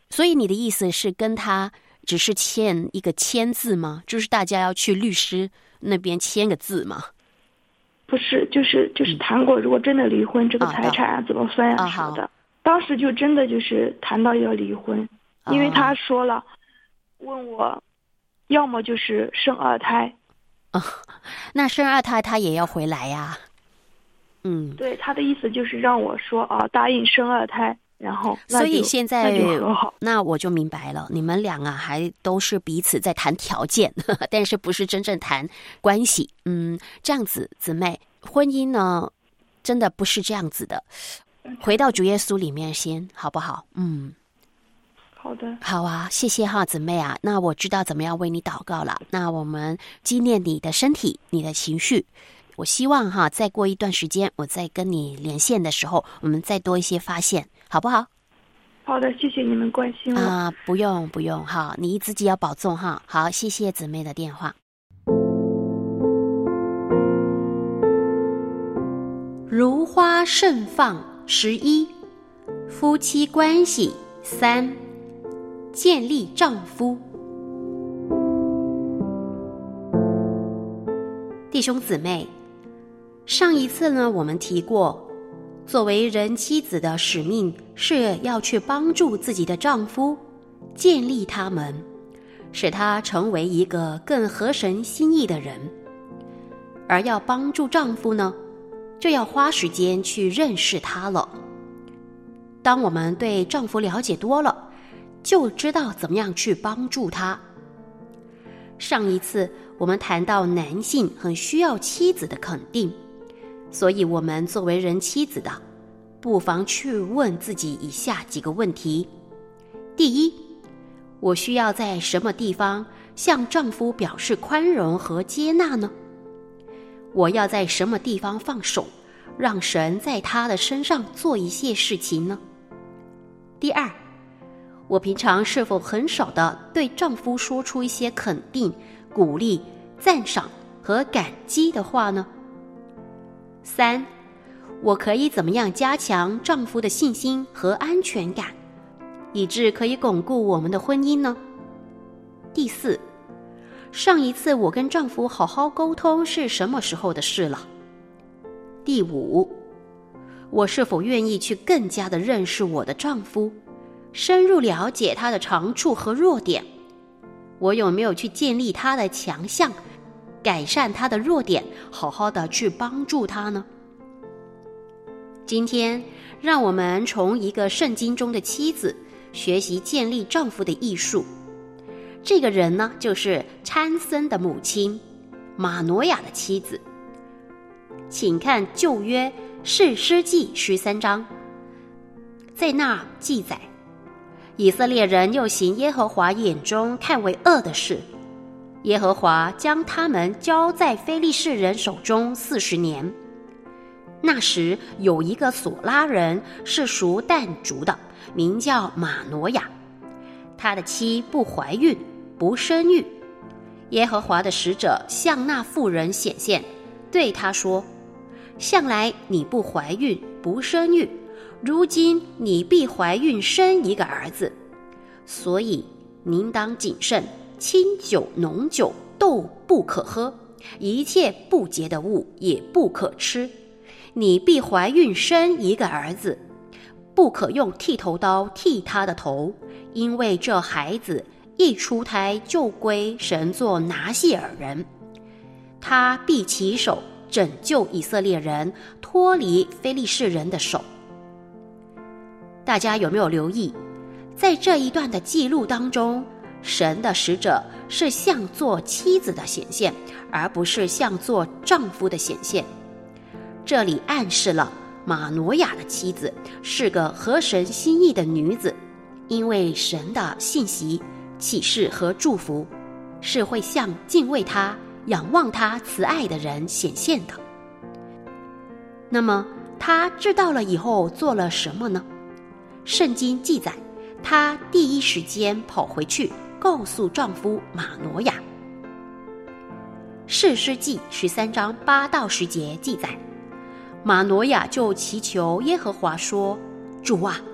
所以你的意思是跟他只是签一个签字吗？就是大家要去律师那边签个字吗？ 不是，就是就是谈过，如果真的离婚，嗯、这个财产啊怎么分啊什么的。当时就真的就是谈到要离婚，因为他说了，问我，要么就是生二胎。 哦，那生二胎他也要回来呀、啊。嗯， 对，他的意思就是让我说啊，答应生二胎。然后， 所以现在那, 那我就明白了，你们俩啊还都是彼此在谈条件，呵呵，但是不是真正谈关系。嗯，这样子，姊妹，婚姻呢，真的不是这样子的。回到主耶稣里面先，好不好？嗯， 好的， 好啊，谢谢哈，姊妹啊。那我知道怎么样为你祷告了。那我们纪念你的身体，你的情绪。我希望哈，再过一段时间，我再跟你连线的时候，我们再多一些发现，好不好？ 好的，谢谢你们关心我啊，不用不用哈，你自己要保重哈。好，谢谢姊妹的电话。如花盛放十一，夫妻关系三，建立丈夫。弟兄姊妹，上一次呢，我们提过，作为人妻子的使命是要去帮助自己的丈夫，建立他们，使他成为一个更合神心意的人。而要帮助丈夫呢，就要花时间去认识他了。当我们对丈夫了解多了，就知道怎么样去帮助他。上一次我们谈到男性很需要妻子的肯定，所以我们作为人妻子的，不妨去问自己以下几个问题。第一，我需要在什么地方向丈夫表示宽容和接纳呢？我要在什么地方放手，让神在他的身上做一些事情呢？第二，我平常是否很少地对丈夫说出一些肯定、鼓励、赞赏和感激的话呢？三，我可以怎么样加强丈夫的信心和安全感，以致可以巩固我们的婚姻呢？第四，上一次我跟丈夫好好沟通是什么时候的事了？第五，我是否愿意去更加的认识我的丈夫，深入了解他的长处和弱点？我有没有去建立他的强项，改善他的弱点，好好的去帮助他呢？今天让我们从一个圣经中的妻子学习建立丈夫的艺术。这个人呢，就是参孙的母亲玛挪亚的妻子。请看旧约士师记十三章，在那记载，以色列人又行耶和华眼中看为恶的事，耶和华将他们交在非利士人手中四十年。那时有一个索拉人是属但族的，名叫玛挪亚，他的妻不怀孕，不生育。耶和华的使者向那妇人显现，对他说：向来你不怀孕，不生育，如今你必怀孕生一个儿子，所以您当谨慎，清酒浓酒都不可喝，一切不洁的物也不可吃。你必怀孕生一个儿子，不可用剃头刀剃他的头，因为这孩子一出胎就归神作拿细耳人，他必起手拯救以色列人脱离非利士人的手。大家有没有留意，在这一段的记录当中，神的使者是像做妻子的显现，而不是像做丈夫的显现。这里暗示了玛挪亚的妻子是个合神心意的女子，因为神的信息、启示和祝福是会向敬畏他、仰望他慈爱的人显现的。那么她知道了以后做了什么呢？圣经记载，她第一时间跑回去告诉丈夫玛挪亚。士师记十三章八到十节记载，玛挪亚就祈求耶和华说：主啊，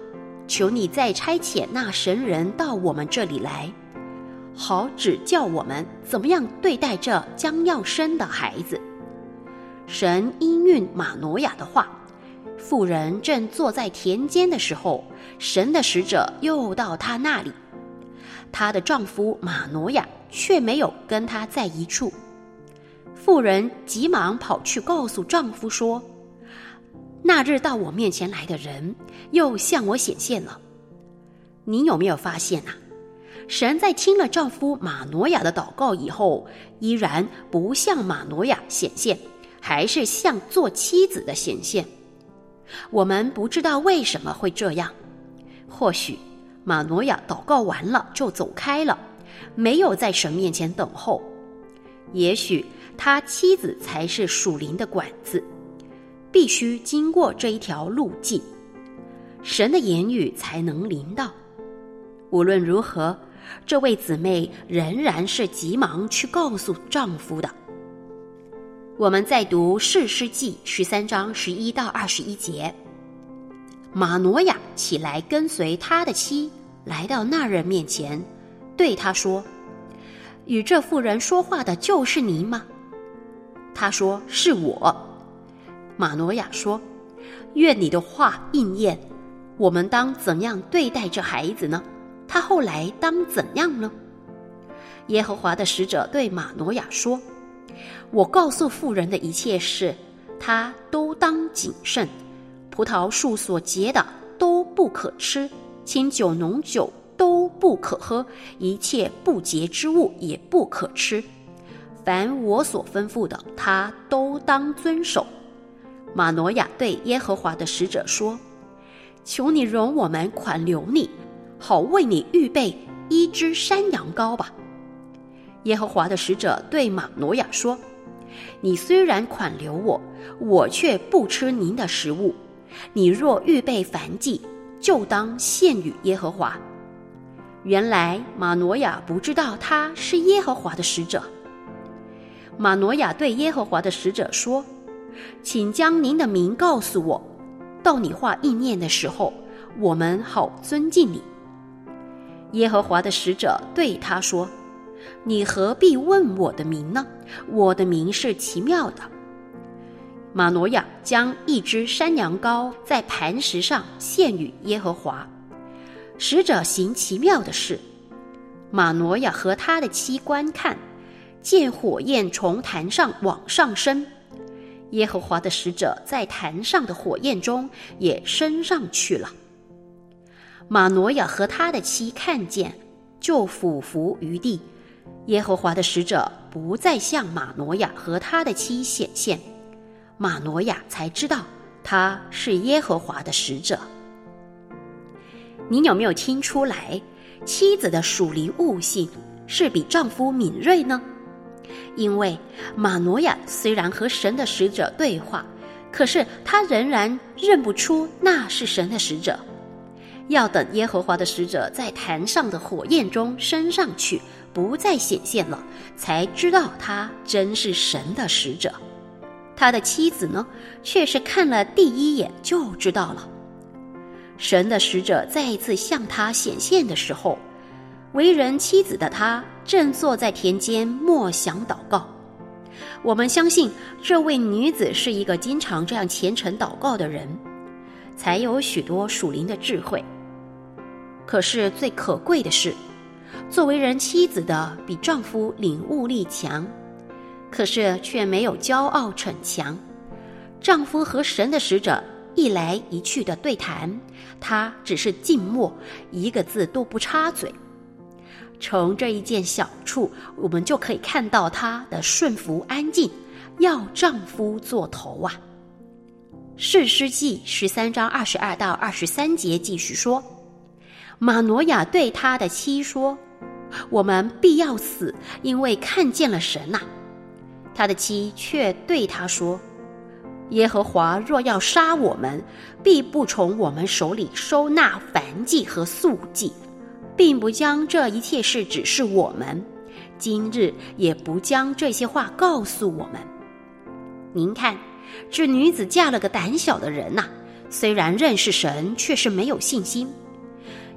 求你再差遣那神人到我们这里来，好指教我们怎么样对待这将要生的孩子。”神应允马挪亚的话，妇人正坐在田间的时候，神的使者又到她那里，她的丈夫马挪亚却没有跟她在一处。妇人急忙跑去告诉丈夫说：“那日到我面前来的人又向我显现了。”你有没有发现啊？神在听了丈夫马挪亚的祷告以后，依然不向马挪亚显现，还是向做妻子的显现。我们不知道为什么会这样，或许马挪亚祷告完了就走开了，没有在神面前等候。也许他妻子才是属灵的管子，必须经过这一条路径，神的言语才能临到。无论如何，这位姊妹仍然是急忙去告诉丈夫的。我们再读士师记十三章十一到二十一节。马挪亚起来跟随他的妻来到那人面前，对他说：“与这妇人说话的就是你吗？”他说：“是我。”马挪亚说：“愿你的话应验，我们当怎样对待这孩子呢？他后来当怎样呢？”耶和华的使者对马挪亚说：“我告诉妇人的一切事，她都当谨慎。葡萄树所结的都不可吃，清酒浓酒都不可喝，一切不洁之物也不可吃。凡我所吩咐的，她都当遵守。”马挪亚对耶和华的使者说：“求你容我们款留你，好为你预备一只山羊羔吧。”耶和华的使者对马挪亚说：“你虽然款留我，我却不吃您的食物。你若预备燔祭，就当献与耶和华。”原来马挪亚不知道他是耶和华的使者。马挪亚对耶和华的使者说：“请将您的名告诉我，到你话应验的时候，我们好尊敬你。”耶和华的使者对他说：“你何必问我的名呢？我的名是奇妙的。”马挪亚将一只山羊羔在磐石上献与耶和华。使者行奇妙的事，马挪亚和他的妻观看，见火焰从坛上往上升，耶和华的使者在坛上的火焰中也升上去了。马挪亚和他的妻看见，就俯伏于地。耶和华的使者不再向马挪亚和他的妻显现，马挪亚才知道他是耶和华的使者。你有没有听出来，妻子的属灵悟性是比丈夫敏锐呢？因为马挪亚虽然和神的使者对话，可是他仍然认不出那是神的使者。要等耶和华的使者在坛上的火焰中升上去，不再显现了，才知道他真是神的使者。他的妻子呢，却是看了第一眼就知道了。神的使者再一次向他显现的时候，为人妻子的他正坐在田间默想祷告。我们相信这位女子是一个经常这样虔诚祷告的人，才有许多属灵的智慧。可是最可贵的是，作为人妻子的比丈夫领悟力强，可是却没有骄傲逞强。丈夫和神的使者一来一去的对谈，她只是静默，一个字都不插嘴。从这一件小处，我们就可以看到她的顺服安静，要丈夫做头啊。士师记十三章二十二到二十三节继续说，马挪亚对他的妻说：“我们必要死，因为看见了神呐、啊。”他的妻却对他说：“耶和华若要杀我们，必不从我们手里收纳燔祭和素祭，并不将这一切事指示我们，今日也不将这些话告诉我们。”您看，这女子嫁了个胆小的人呐、啊，虽然认识神，却是没有信心。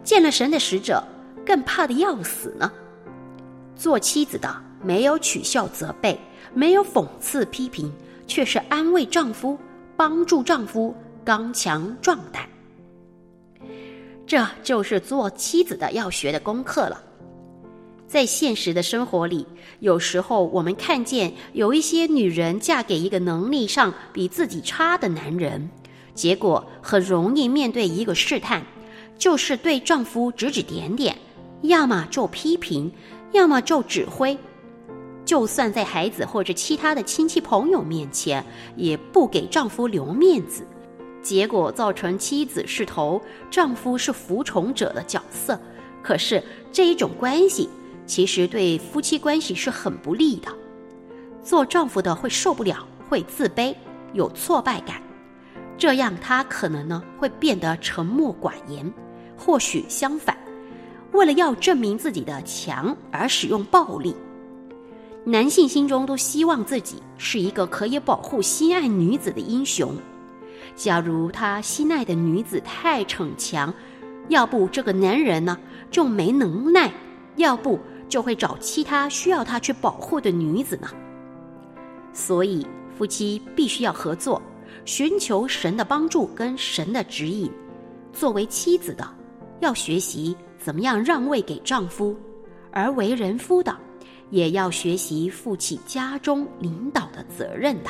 见了神的使者更怕得要死呢。做妻子的没有取笑责备，没有讽刺批评，却是安慰丈夫，帮助丈夫刚强壮胆。这就是做妻子的要学的功课了。在现实的生活里，有时候我们看见有一些女人嫁给一个能力上比自己差的男人，结果很容易面对一个试探，就是对丈夫指指点点，要么就批评，要么就指挥，就算在孩子或者其他的亲戚朋友面前，也不给丈夫留面子，结果造成妻子是头，丈夫是服从者的角色。可是这一种关系其实对夫妻关系是很不利的，做丈夫的会受不了，会自卑，有挫败感，这样他可能呢会变得沉默寡言，或许相反，为了要证明自己的强而使用暴力。男性心中都希望自己是一个可以保护心爱女子的英雄，假如他心爱的女子太逞强，要不这个男人呢就没能耐，要不就会找其他需要他去保护的女子呢。所以夫妻必须要合作，寻求神的帮助跟神的指引。作为妻子的要学习怎么样让位给丈夫，而为人夫的也要学习负起家中领导的责任的。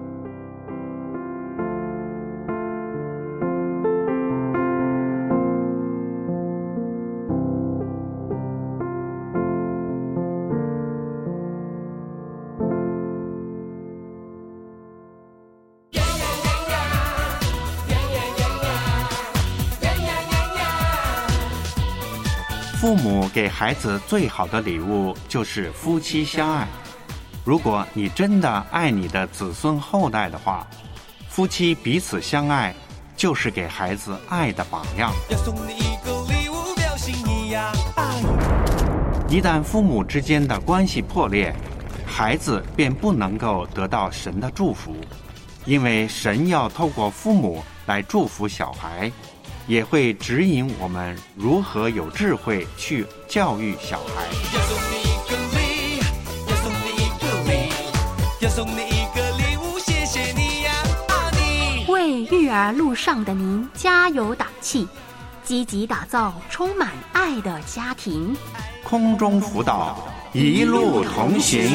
父母给孩子最好的礼物就是夫妻相爱。如果你真的爱你的子孙后代的话，夫妻彼此相爱就是给孩子爱的榜样。 要送你一个礼物，表心意呀，爱。 一旦父母之间的关系破裂，孩子便不能够得到神的祝福，因为神要透过父母来祝福小孩，也会指引我们如何有智慧去教育小孩。 要送你一个礼，要送你一个礼，要送你一个礼物，谢谢你呀，爱你。 为育儿路上的您加油打气，积极打造充满爱的家庭。 空中辅导，一路同行。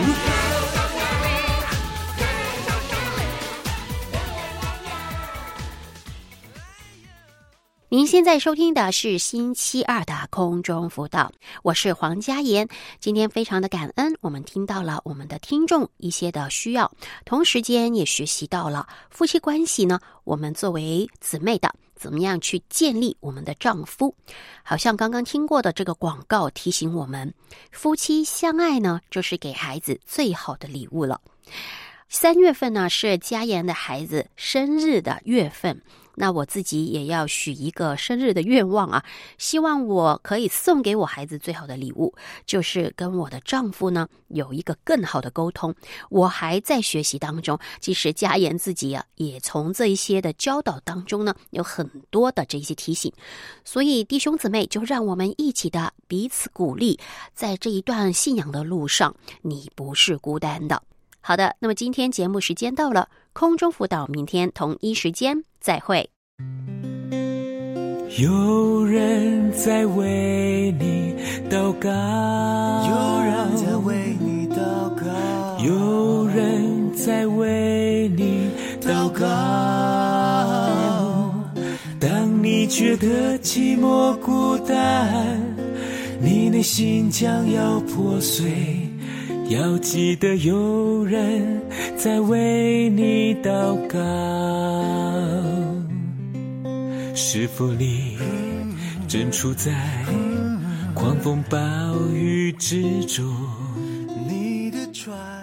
您现在收听的是星期二的空中辅导，我是黄嘉妍。今天非常的感恩，我们听到了我们的听众一些的需要，同时间也学习到了夫妻关系呢，我们作为姊妹的怎么样去建立我们的丈夫。好像刚刚听过的这个广告提醒我们，夫妻相爱呢，就是给孩子最好的礼物了。三月份呢是嘉妍的孩子生日的月份，那我自己也要许一个生日的愿望啊，希望我可以送给我孩子最好的礼物，就是跟我的丈夫呢有一个更好的沟通。我还在学习当中，其实嘉妍自己啊也从这一些的教导当中呢有很多的这些提醒，所以弟兄姊妹就让我们一起的彼此鼓励，在这一段信仰的路上，你不是孤单的。好的，那么今天节目时间到了，空中辅导明天同一时间再会。 有人在为你祷告，有人在为你祷告，有人在为你祷告。当你觉得寂寞孤单，你内心将要破碎，要记得有人在为你祷告。是否你正处在狂风暴雨之中，你的船